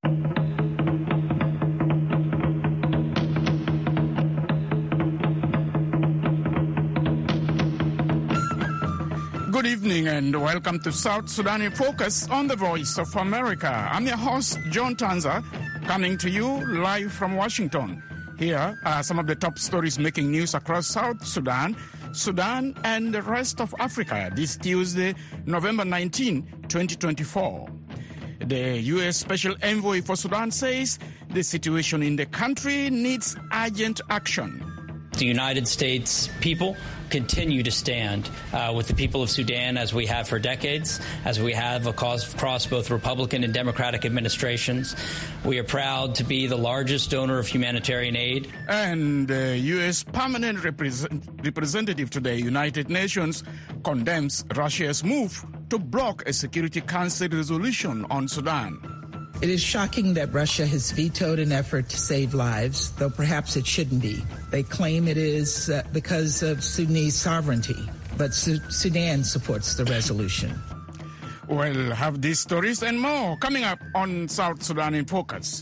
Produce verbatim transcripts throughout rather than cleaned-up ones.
Good evening and welcome to South Sudan in Focus on the Voice of America. I'm your host, John Tanza, coming to you live from Washington. Here are some of the top stories making news across South Sudan, Sudan, and the rest of Africa this Tuesday, November nineteenth, twenty twenty-four. The U S Special Envoy for Sudan says the situation in the country needs urgent action. The United States people continue to stand uh, with the people of Sudan as we have for decades, as we have across, across both Republican and Democratic administrations. We are proud to be the largest donor of humanitarian aid. And the U S Permanent represent, Representative to the United Nations condemns Russia's move to block a Security Council resolution on Sudan. It is shocking that Russia has vetoed an effort to save lives, though perhaps it shouldn't be. They claim it is uh, because of Sudanese sovereignty, but Su- Sudan supports the resolution. We'll have these stories and more coming up on South Sudan in Focus.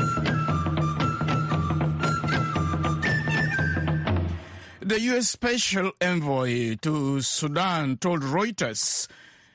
The U S Special Envoy to Sudan told Reuters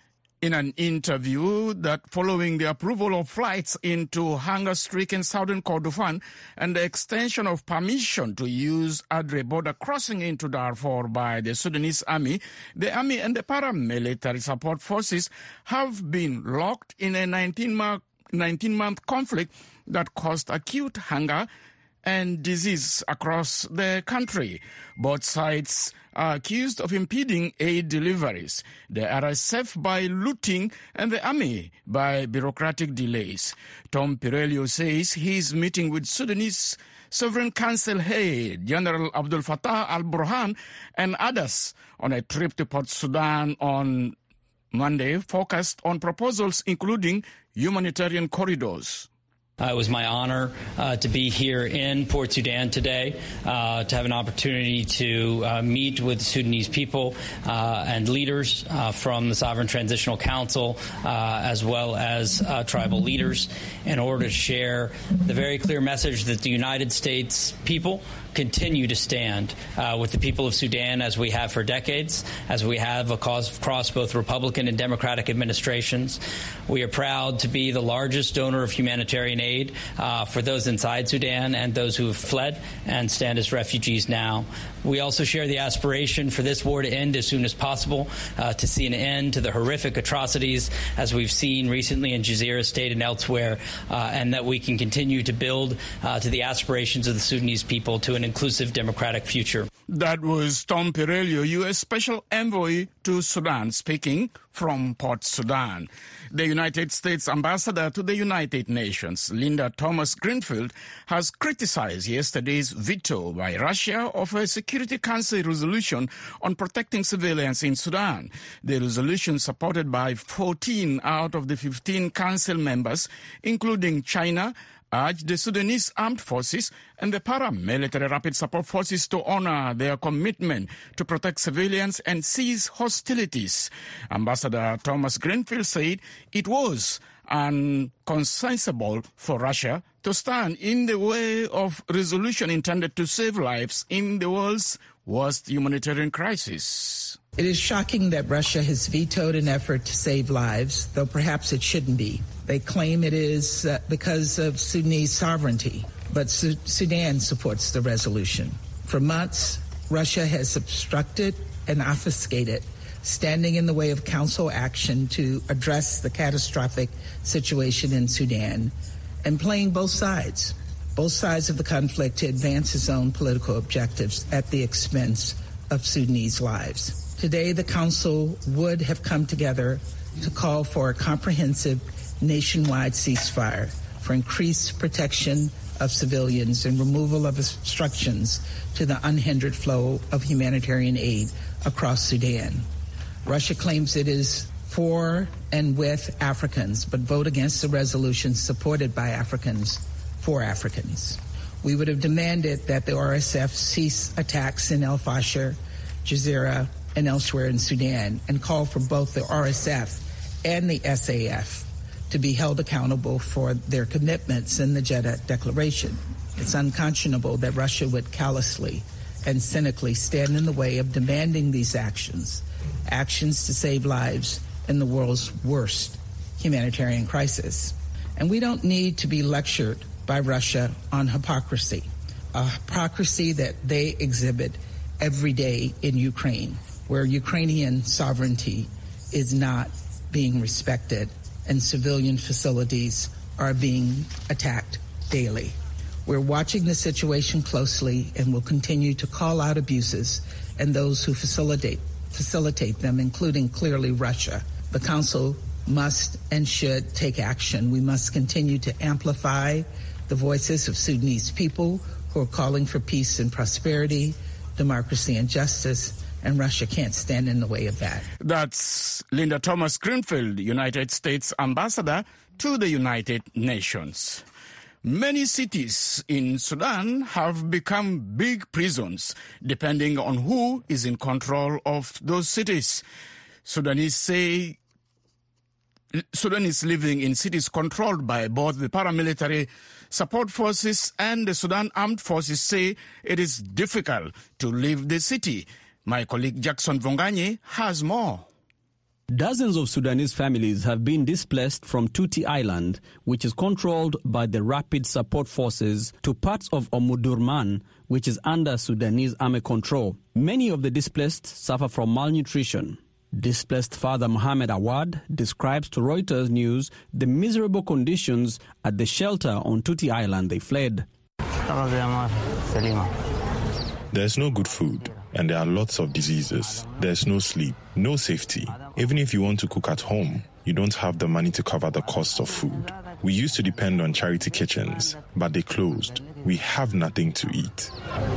in an interview that following the approval of flights into hunger-stricken southern Kordofan and the extension of permission to use Adre border crossing into Darfur by the Sudanese army, the army and the paramilitary support forces have been locked in a nineteen-month conflict that caused acute hunger and disease across the country. Both sides are accused of impeding aid deliveries, the R S F by looting and the army by bureaucratic delays. Tom Pirello says he's meeting with Sudanese Sovereign Council head General Abdel Fattah al-Burhan and others on a trip to Port Sudan on Monday, focused on proposals including humanitarian corridors. Uh, it was my honor uh, to be here in Port Sudan today, uh, to have an opportunity to uh, meet with the Sudanese people uh, and leaders uh, from the Sovereign Transitional Council, uh, as well as uh, tribal leaders, in order to share the very clear message that the United States people continue to stand uh, with the people of Sudan as we have for decades, as we have across, across both Republican and Democratic administrations. We are proud to be the largest donor of humanitarian aid uh, for those inside Sudan and those who have fled and stand as refugees now. We also share the aspiration for this war to end as soon as possible, uh, to see an end to the horrific atrocities as we've seen recently in Jazeera State and elsewhere, uh, and that we can continue to build uh, to the aspirations of the Sudanese people to an inclusive democratic future. That was Tom Pirello, U S Special Envoy to Sudan, speaking from Port Sudan. The United States Ambassador to the United Nations, Linda Thomas-Greenfield, has criticized yesterday's veto by Russia of a Security Council resolution on protecting civilians in Sudan. The resolution, supported by fourteen out of the fifteen Council members, including China, urged the Sudanese armed forces and the paramilitary rapid support forces to honor their commitment to protect civilians and cease hostilities. Ambassador Thomas-Greenfield said it was inconceivable for Russia to stand in the way of resolution intended to save lives in the world's worst humanitarian crisis. It is shocking that Russia has vetoed an effort to save lives, though perhaps it shouldn't be. They claim it is uh, because of Sudanese sovereignty, but Su- Sudan supports the resolution. For months, Russia has obstructed and obfuscated, standing in the way of council action to address the catastrophic situation in Sudan, and playing both sides, both sides of the conflict to advance its own political objectives at the expense of Sudanese lives. Today, the Council would have come together to call for a comprehensive nationwide ceasefire, for increased protection of civilians and removal of obstructions to the unhindered flow of humanitarian aid across Sudan. Russia claims it is for and with Africans, but vote against the resolutions supported by Africans for Africans. We would have demanded that the R S F cease attacks in El Fasher, Jazeera, and elsewhere in Sudan, and call for both the R S F and the S A F to be held accountable for their commitments in the Jeddah Declaration. It's unconscionable that Russia would callously and cynically stand in the way of demanding these actions, actions to save lives in the world's worst humanitarian crisis. And we don't need to be lectured by Russia on hypocrisy, a hypocrisy that they exhibit every day in Ukraine, where Ukrainian sovereignty is not being respected and civilian facilities are being attacked daily. We're watching the situation closely and will continue to call out abuses and those who facilitate facilitate them, including clearly Russia. The Council must and should take action. We must continue to amplify the voices of Sudanese people who are calling for peace and prosperity, democracy and justice, and Russia can't stand in the way of that. That's Linda Thomas-Greenfield, United States Ambassador to the United Nations. Many cities in Sudan have become big prisons, depending on who is in control of those cities. Sudanese say Sudanese living in cities controlled by both the paramilitary support forces and the Sudan Armed Forces say it is difficult to leave the city. My colleague Jackson Vonganye has more. Dozens of Sudanese families have been displaced from Tuti Island, which is controlled by the Rapid Support Forces, to parts of Omdurman, which is under Sudanese army control. Many of the displaced suffer from malnutrition. Displaced father Mohammed Awad describes to Reuters News the miserable conditions at the shelter on Tuti Island they fled. There's no good food, and there are lots of diseases. There's no sleep, no safety. Even if you want to cook at home, you don't have the money to cover the cost of food. We used to depend on charity kitchens, but they closed. We have nothing to eat.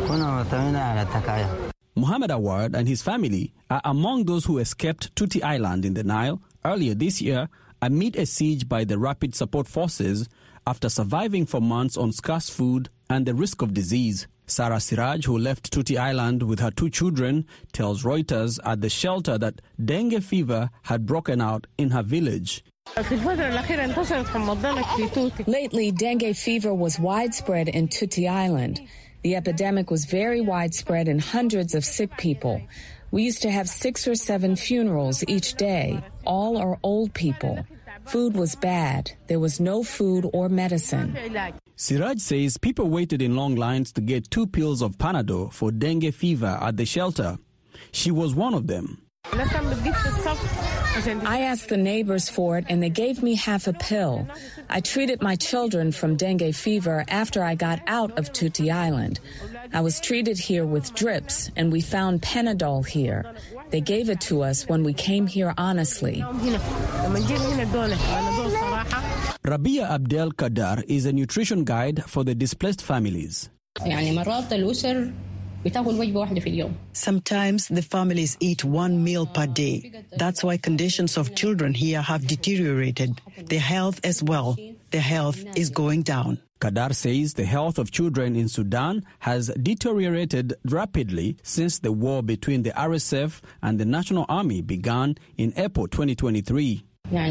Mohammed Awad and his family are among those who escaped Tuti Island in the Nile earlier this year amid a siege by the Rapid Support Forces after surviving for months on scarce food and the risk of disease. Sarah Siraj, who left Tuti Island with her two children, tells Reuters at the shelter that dengue fever had broken out in her village. Lately, dengue fever was widespread in Tuti Island. The epidemic was very widespread and hundreds of sick people. We used to have six or seven funerals each day. All are old people. Food was bad. There was no food or medicine. Siraj says people waited in long lines to get two pills of Panadol for dengue fever at the shelter. She was one of them. I asked the neighbors for it and they gave me half a pill. I treated my children from dengue fever after I got out of Tuti Island. I was treated here with drips and we found Panadol here. They gave it to us when we came here honestly. Rabia Abdel Kadar is a nutrition guide for the displaced families. Sometimes the families eat one meal per day. That's why conditions of children here have deteriorated. Their health as well. Their health is going down. Kadar says the health of children in Sudan has deteriorated rapidly since the war between the R S F and the National Army began in April twenty twenty-three.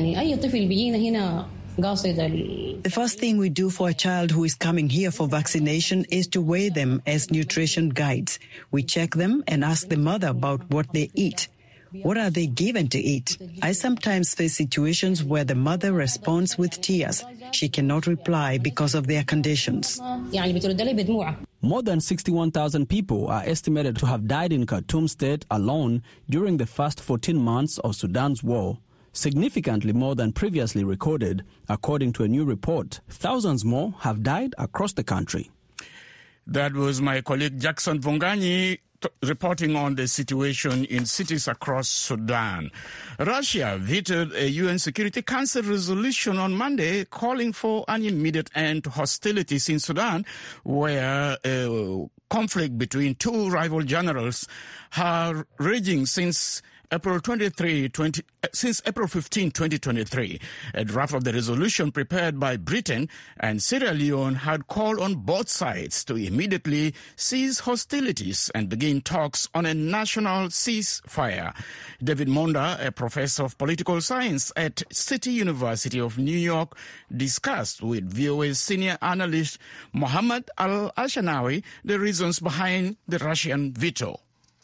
The first thing we do for a child who is coming here for vaccination is to weigh them as nutrition guides. We check them and ask the mother about what they eat. What are they given to eat? I sometimes face situations where the mother responds with tears. She cannot reply because of their conditions. More than sixty-one thousand people are estimated to have died in Khartoum state alone during the first fourteen months of Sudan's war. Significantly more than previously recorded, according to a new report. Thousands more have died across the country. That was my colleague Jackson Vonganye t- reporting on the situation in cities across Sudan. Russia vetoed a U N Security Council resolution on Monday calling for an immediate end to hostilities in Sudan, where a conflict between two rival generals are raging since April twenty-third, twenty, since April fifteenth, twenty twenty-three, a draft of the resolution prepared by Britain and Sierra Leone had called on both sides to immediately cease hostilities and begin talks on a national ceasefire. David Monda, a professor of political science at City University of New York, discussed with V O A's senior analyst Mohammed Al-Ashanawi the reasons behind the Russian veto.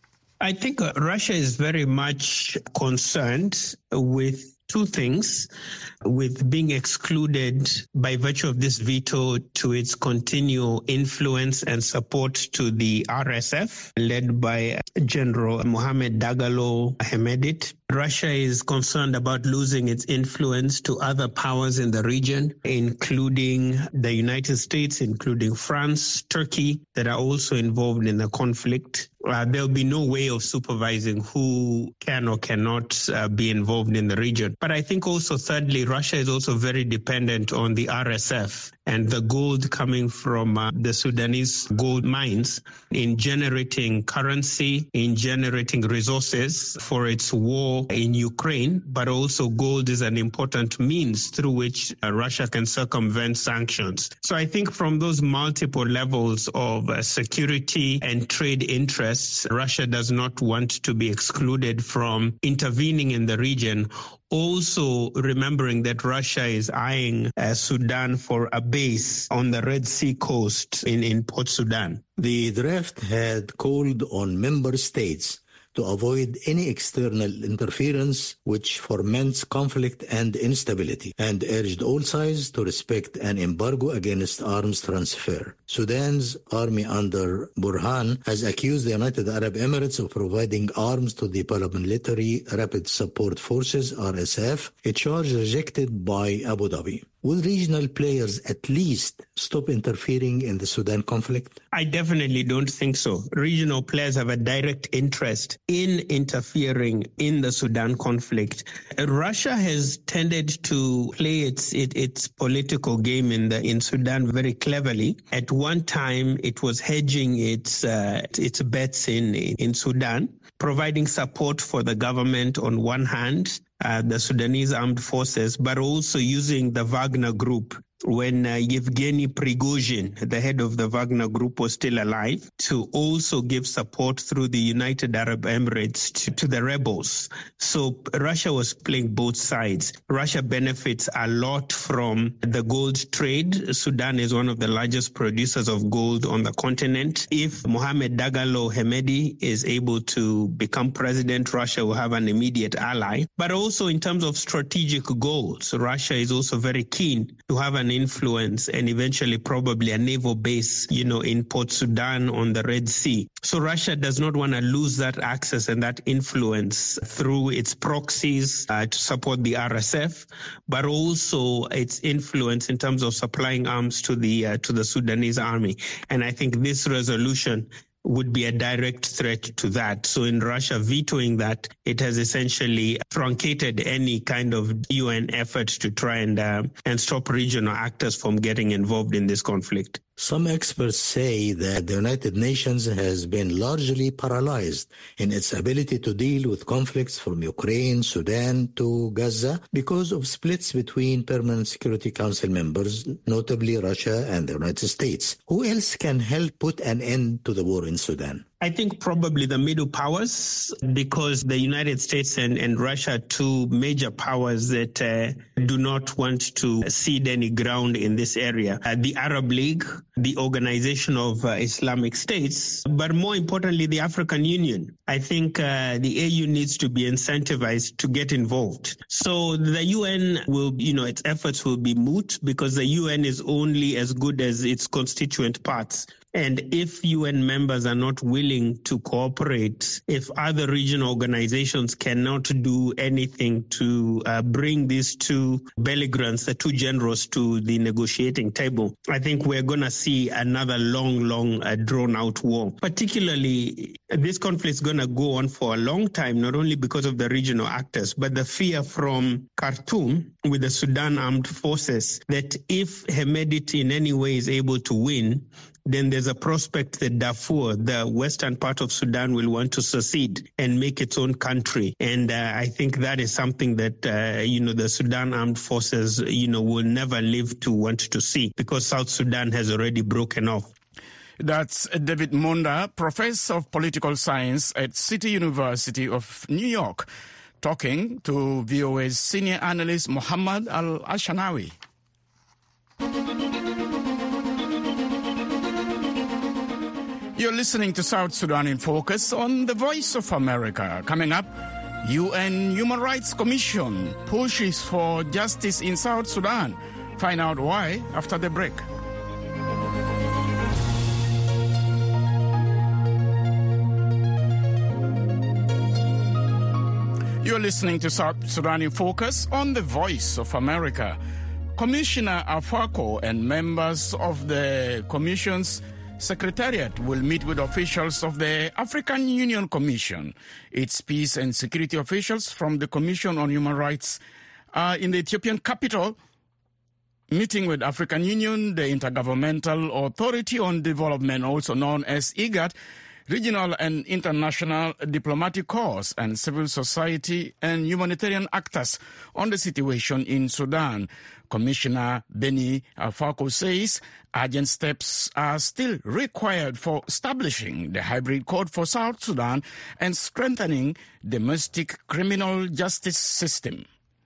I think uh, Russia is very much concerned with two things, with being excluded by virtue of this veto to its continual influence and support to the R S F, led by General Mohammed Dagalo Hemedti. Russia is concerned about losing its influence to other powers in the region, including the United States, including France, Turkey, that are also involved in the conflict. Uh, there'll be no way of supervising who can or cannot uh, be involved in the region. But I think also, thirdly, Russia is also very dependent on the R S F and the gold coming from uh, the Sudanese gold mines in generating currency, in generating resources for its war in Ukraine. But also gold is an important means through which uh, Russia can circumvent sanctions. So I think from those multiple levels of uh, security and trade interests, Russia does not want to be excluded from intervening in the region. Also remembering that Russia is eyeing uh, Sudan for a base on the Red Sea coast in, in Port Sudan. The draft had called on member states to avoid any external interference which foments conflict and instability, and urged all sides to respect an embargo against arms transfer. Sudan's army under Burhan has accused the United Arab Emirates of providing arms to the Paramilitary Rapid Support Forces, R S F, a charge rejected by Abu Dhabi. Will regional players at least stop interfering in the Sudan conflict? I definitely don't think so. Regional players have a direct interest in interfering in the Sudan conflict. Russia has tended to play its it, its political game in the in Sudan very cleverly. At one time, it was hedging its uh, its bets in in Sudan, providing support for the government on one hand, Uh, the Sudanese armed forces, but also using the Wagner Group when uh, Yevgeny Prigozhin, the head of the Wagner Group, was still alive, to also give support through the United Arab Emirates to, to the rebels. So Russia was playing both sides. Russia benefits a lot from the gold trade. Sudan is one of the largest producers of gold on the continent. If Mohammed Dagalo Hemedti is able to become president, Russia will have an immediate ally. But also in terms of strategic goals, Russia is also very keen to have an influence and eventually probably a naval base, you know, in Port Sudan on the Red Sea. So Russia does not want to lose that access and that influence through its proxies uh, to support the R S F, but also its influence in terms of supplying arms to the uh, to the Sudanese army. And I think this resolution would be a direct threat to that. So in Russia vetoing that, it has essentially truncated any kind of U N effort to try and uh, and stop regional actors from getting involved in this conflict. Some experts say that the United Nations has been largely paralyzed in its ability to deal with conflicts from Ukraine, Sudan to Gaza because of splits between Permanent Security Council members, notably Russia and the United States. Who else can help put an end to the war in Sudan? I think probably the middle powers, because the United States and, and Russia are two major powers that uh, do not want to cede any ground in this area. Uh, the Arab League, the Organization of uh, Islamic States, but more importantly, the African Union. I think uh, the A U needs to be incentivized to get involved. So the U N will, you know, its efforts will be moot because the U N is only as good as its constituent parts. And if U N members are not willing to cooperate, if other regional organizations cannot do anything to uh, bring these two belligerents, the two generals, to the negotiating table, I think we're going to see another long, long uh, drawn-out war. Particularly, this conflict is going to go on for a long time, not only because of the regional actors, but the fear from Khartoum with the Sudan armed forces that if Hemedti in any way is able to win, then there's a prospect that Darfur, the western part of Sudan, will want to secede and make its own country. And uh, I think that is something that, uh, you know, the Sudan Armed Forces, you know, will never live to want to see, because South Sudan has already broken off. That's David Munda, Professor of Political Science at City University of New York, talking to V O A's senior analyst Muhammad Al-Ashanawi. You're listening to South Sudan in Focus on the Voice of America. Coming up, U N Human Rights Commission pushes for justice in South Sudan. Find out why after the break. You're listening to South Sudan in Focus on the Voice of America. Commissioner Afako and members of the Commission's Secretariat will meet with officials of the African Union Commission. Its peace and security officials from the Commission on Human Rights are in the Ethiopian capital, meeting with African Union, the Intergovernmental Authority on Development, also known as IGAD, regional and international diplomatic corps, and civil society and humanitarian actors on the situation in Sudan. Commissioner Benny Afako says urgent steps are still required for establishing the hybrid court for South Sudan and strengthening domestic criminal justice system.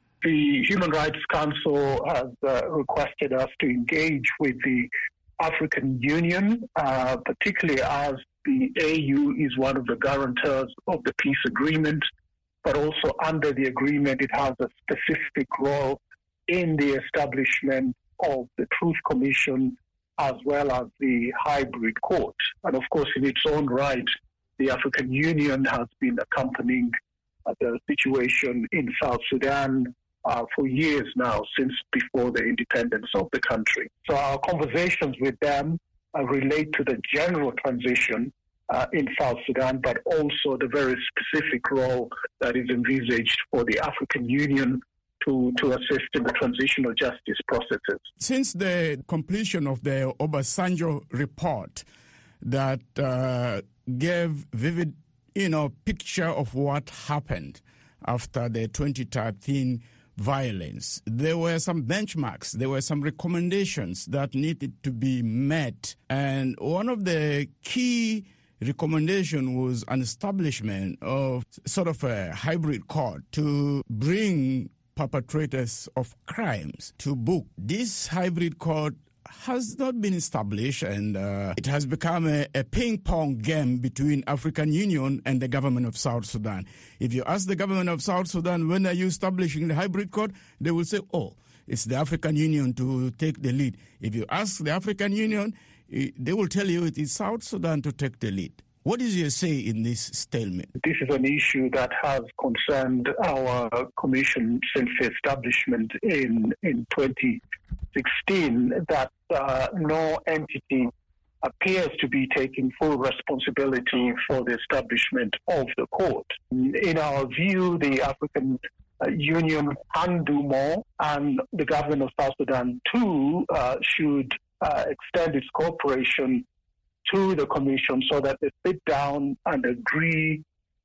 The Human Rights Council has uh, requested us to engage with the African Union, uh, particularly as the A U is one of the guarantors of the peace agreement, but also under the agreement it has a specific role in the establishment of the Truth Commission as well as the hybrid court. And of course, in its own right, the African Union has been accompanying uh, the situation in South Sudan uh, for years now, since before the independence of the country. So our conversations with them uh, relate to the general transition uh, in South Sudan, but also the very specific role that is envisaged for the African Union to, to assist in the transitional justice processes. Since the completion of the Obasanjo report that uh, gave vivid, you know, picture of what happened after the twenty thirteen violence, there were some benchmarks, there were some recommendations that needed to be met. And one of the key recommendations was an establishment of sort of a hybrid court to bring perpetrators of crimes to book. This hybrid court has not been established, and uh, it has become a, a ping-pong game between African Union and the government of South Sudan. If you ask the government of South Sudan, when are you establishing the hybrid court, they will say, oh, it's the African Union to take the lead. If you ask the African Union, they will tell you it is South Sudan to take the lead. What is your say in this stalemate? This is an issue that has concerned our commission since the establishment in, in twenty sixteen, that uh, no entity appears to be taking full responsibility for the establishment of the court. In our view, the African Union can do more, and the government of South Sudan too uh, should uh, extend its cooperation to the commission so that they sit down and agree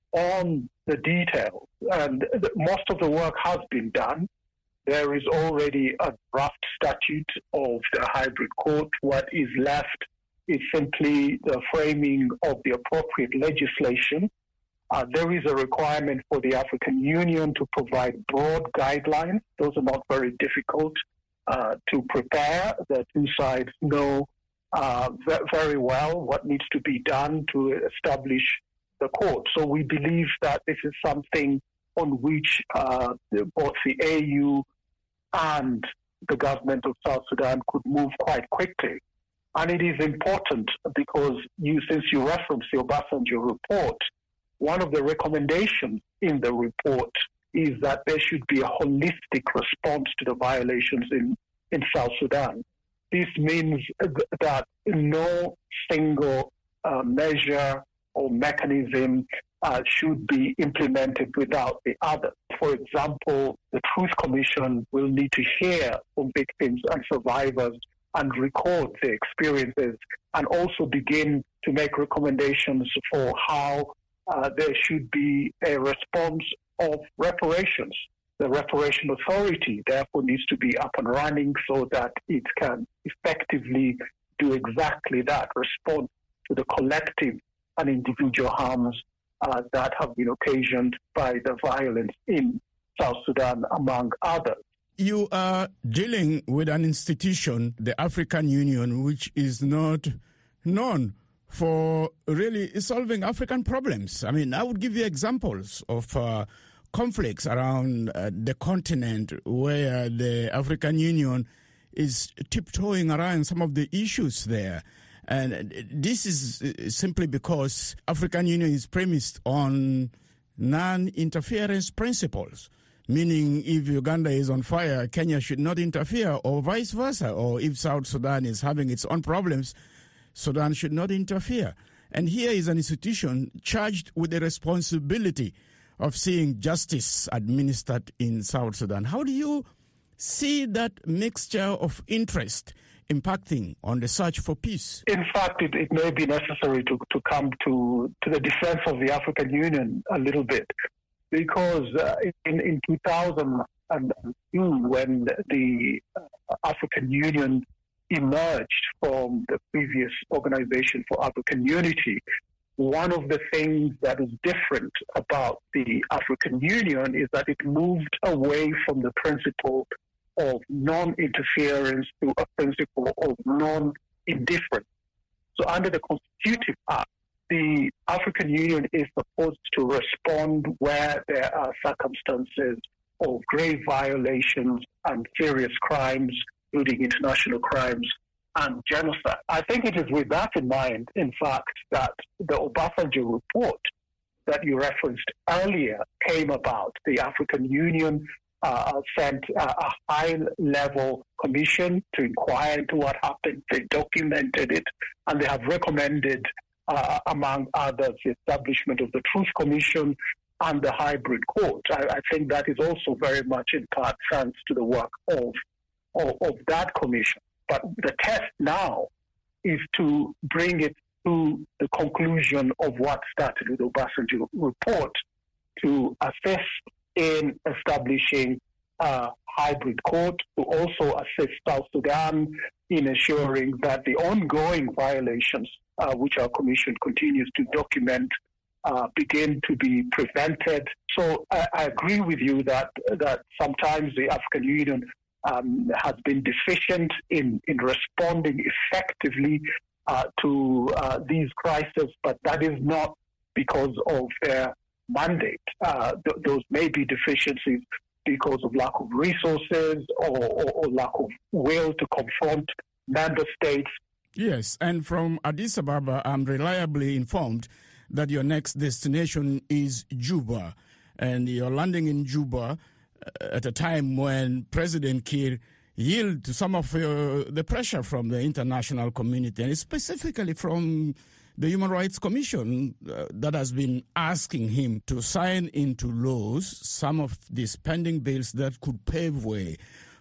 on the details. And the, most of the work has been done. There is already a draft statute of the hybrid court. What is left is simply the framing of the appropriate legislation. Uh, there is a requirement for the African Union to provide broad guidelines. Those are not very difficult uh, to prepare. The two sides know uh, very well what needs to be done to establish the court. So we believe that this is something on which uh, both the A U and the government of South Sudan could move quite quickly. And it is important because you, since you referenced the Obasanjo report, one of the recommendations in the report is that there should be a holistic response to the violations in, in South Sudan. This means that no single uh, measure or mechanism uh, should be implemented without the other. For example, the Truth Commission will need to hear from victims and survivors and record their experiences and also begin to make recommendations for how uh, there should be a response of reparations. The reparation authority, therefore, needs to be up and running so that it can effectively do exactly that, respond to the collective and individual harms uh, that have been occasioned by the violence in South Sudan, among others. You are dealing with an institution, the African Union, which is not known for really solving African problems. I mean, I would give you examples of uh, conflicts around uh, the continent where the African Union is tiptoeing around some of the issues there. And this is simply because African Union is premised on non-interference principles, meaning if Uganda is on fire, Kenya should not interfere, or vice versa. Or if South Sudan is having its own problems, Sudan should not interfere. And here is an institution charged with the responsibility of seeing justice administered in South Sudan. How do you see that mixture of interest impacting on the search for peace? In fact, it, it may be necessary to, to come to, to the defense of the African Union a little bit, because uh, in, in two thousand two, when the African Union emerged from the previous Organization for African Unity, one of the things that is different about the African Union is that it moved away from the principle of non-interference to a principle of non-indifference. So under the Constitutive Act, the African Union is supposed to respond where there are circumstances of grave violations and serious crimes, including international crimes and genocide. I think it is with that in mind, in fact, that the Obasanjo report that you referenced earlier came about. The African Union uh, sent uh, a high-level commission to inquire into what happened. They documented it, and they have recommended, uh, among others, the establishment of the Truth Commission and the hybrid court. I, I think that is also very much in part thanks to the work of, of, of that commission. But the test now is to bring it to the conclusion of what started with the Obasanjo report, to assist in establishing a hybrid court, to also assist South Sudan in ensuring that the ongoing violations, uh, which our commission continues to document, uh, begin to be prevented. So I, I agree with you that that sometimes the African Union um, has been deficient in, in responding effectively uh, to uh, these crises, but that is not because of their mandate. Uh, th- those may be deficiencies because of lack of resources or, or, or lack of will to confront member states. Yes, and from Addis Ababa, I'm reliably informed that your next destination is Juba, and you're landing in Juba at a time when President Kiir yielded to some of uh, the pressure from the international community, and specifically from the Human Rights Commission uh, that has been asking him to sign into laws some of these pending bills that could pave way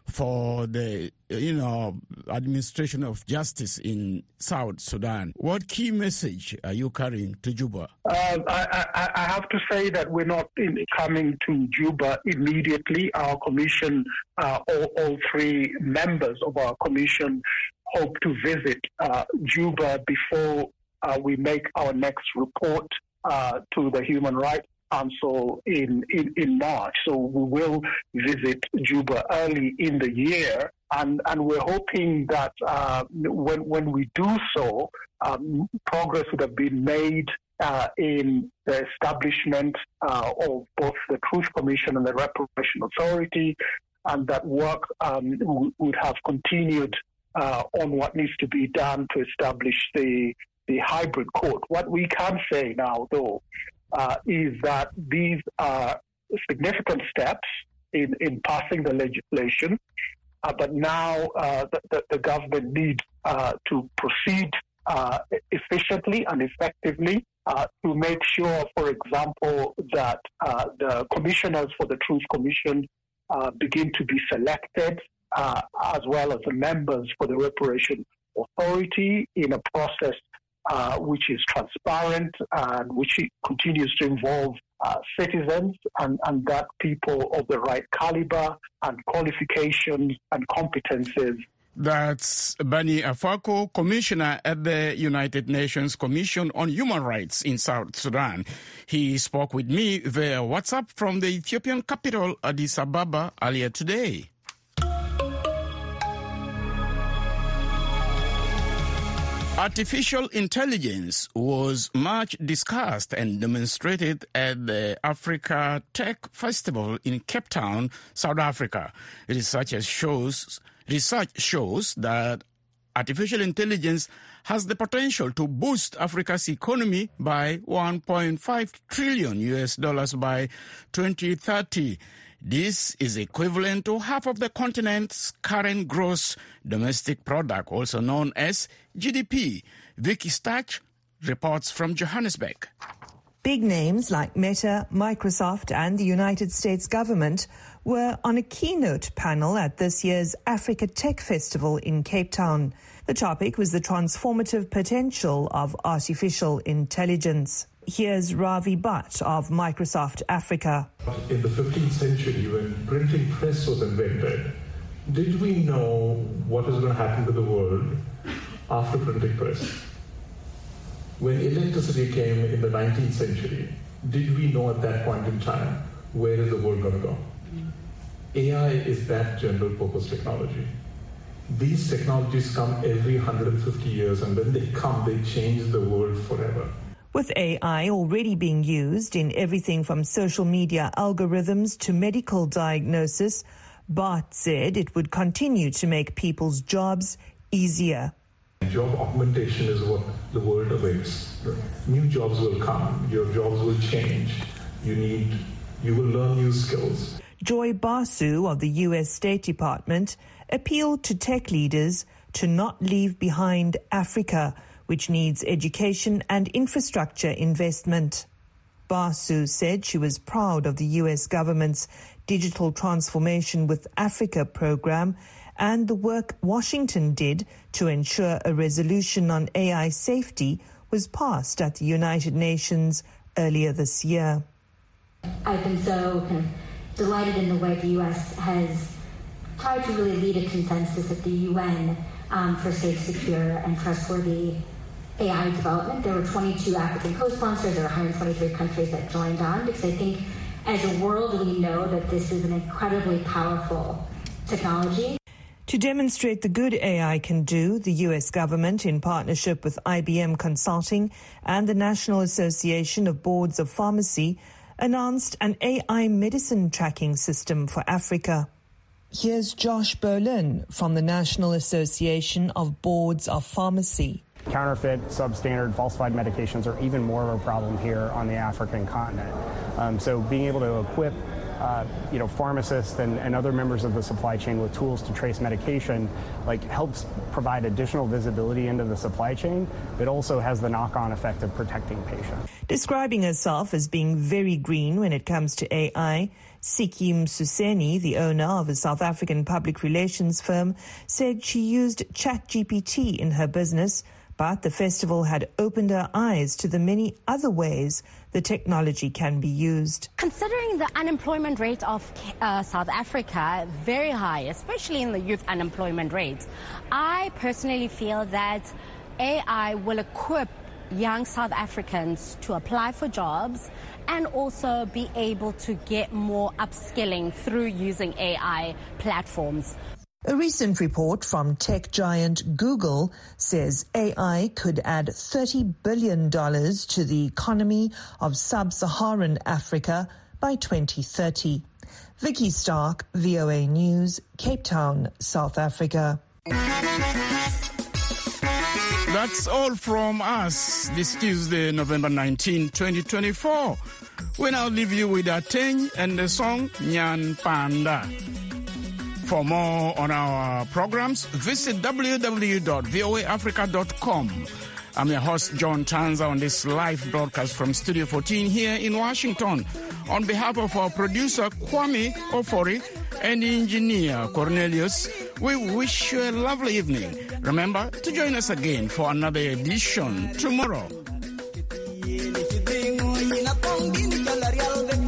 for the, you know, administration of justice in South Sudan. What key message are you carrying to Juba? Uh, I, I, I have to say that we're not in, coming to Juba immediately. Our commission, uh, all, all three members of our commission hope to visit uh, Juba before uh, we make our next report uh, to the Human Rights Council in, in, in March. So we will visit Juba early in the year, and, and we're hoping that uh, when, when we do so, um, progress would have been made uh, in the establishment uh, of both the Truth Commission and the Reparation Authority, and that work um, would have continued uh, on what needs to be done to establish the, the hybrid court. What we can say now, though, Uh, is that these are significant steps in, in passing the legislation, uh, but now uh, the, the, the government needs uh, to proceed uh, efficiently and effectively uh, to make sure, for example, that uh, the commissioners for the Truth Commission uh, begin to be selected, uh, as well as the members for the Reparation authority in a process uh, which is transparent and which continues to involve uh, citizens and, and that people of the right caliber and qualifications and competences. That's Bani Afako, Commissioner at the United Nations Commission on Human Rights in South Sudan. He spoke with me via WhatsApp from the Ethiopian capital, Addis Ababa, earlier today. Artificial intelligence was much discussed and demonstrated at the Africa Tech Festival in Cape Town, South Africa. Research shows, research shows that artificial intelligence has the potential to boost Africa's economy by one point five trillion U S dollars by twenty thirty. This is equivalent to half of the continent's current gross domestic product, also known as G D P. Vicky Starch reports from Johannesburg. Big names like Meta, Microsoft and the United States government were on a keynote panel at this year's Africa Tech Festival in Cape Town. The topic was the transformative potential of artificial intelligence. Here's Ravi Bhatt of Microsoft Africa. In the fifteenth century, when printing press was invented, did we know what was going to happen to the world after printing press? When electricity came in the nineteenth century, did we know at that point in time where is the world going to go? A I is that general purpose technology. These technologies come every one hundred fifty years, and when they come, they change the world forever. With A I already being used in everything from social media algorithms to medical diagnosis, Bhatt said it would continue to make people's jobs easier. Job augmentation is what the world awaits. New jobs will come, your jobs will change, you need, you will learn new skills. Joy Basu of the U S State Department appealed to tech leaders to not leave behind Africa, which needs education and infrastructure investment. Basu said she was proud of the U S government's Digital Transformation with Africa program and the work Washington did to ensure a resolution on A I safety was passed at the United Nations earlier this year. I've been so kind of delighted in the way the U S has tried to really lead a consensus at the U N um, for safe, secure, and trustworthy A I development. There were twenty-two African co-sponsors. There were one hundred twenty-three countries that joined on, because I think as a world we know that this is an incredibly powerful technology. To demonstrate the good A I can do, the U S government, in partnership with I B M Consulting and the National Association of Boards of Pharmacy, announced an A I medicine tracking system for Africa. Here's Josh Berlin from the National Association of Boards of Pharmacy. Counterfeit, substandard, falsified medications are even more of a problem here on the African continent. Um, so being able to equip uh, you know, pharmacists and, and other members of the supply chain with tools to trace medication like helps provide additional visibility into the supply chain, but also has the knock-on effect of protecting patients. Describing herself as being very green when it comes to A I, Sikim Suseni, the owner of a South African public relations firm, said she used ChatGPT in her business, but the festival had opened her eyes to the many other ways the technology can be used. Considering the unemployment rate of uh, South Africa, very high, especially in the youth unemployment rate, I personally feel that A I will equip young South Africans to apply for jobs and also be able to get more upskilling through using A I platforms. A recent report from tech giant Google says A I could add thirty billion dollars to the economy of sub-Saharan Africa by twenty thirty. Vicky Stark, V O A News, Cape Town, South Africa. That's all from us this Tuesday, November nineteenth, twenty twenty-four. We now leave you with Ateng and the song Nyan Panda. For more on our programs, visit w w w dot v o a africa dot com. I'm your host, John Tanza, on this live broadcast from Studio fourteen here in Washington. On behalf of our producer, Kwame Ofori, and the engineer, Cornelius, We wish you a lovely evening. Remember to join us again for another edition tomorrow.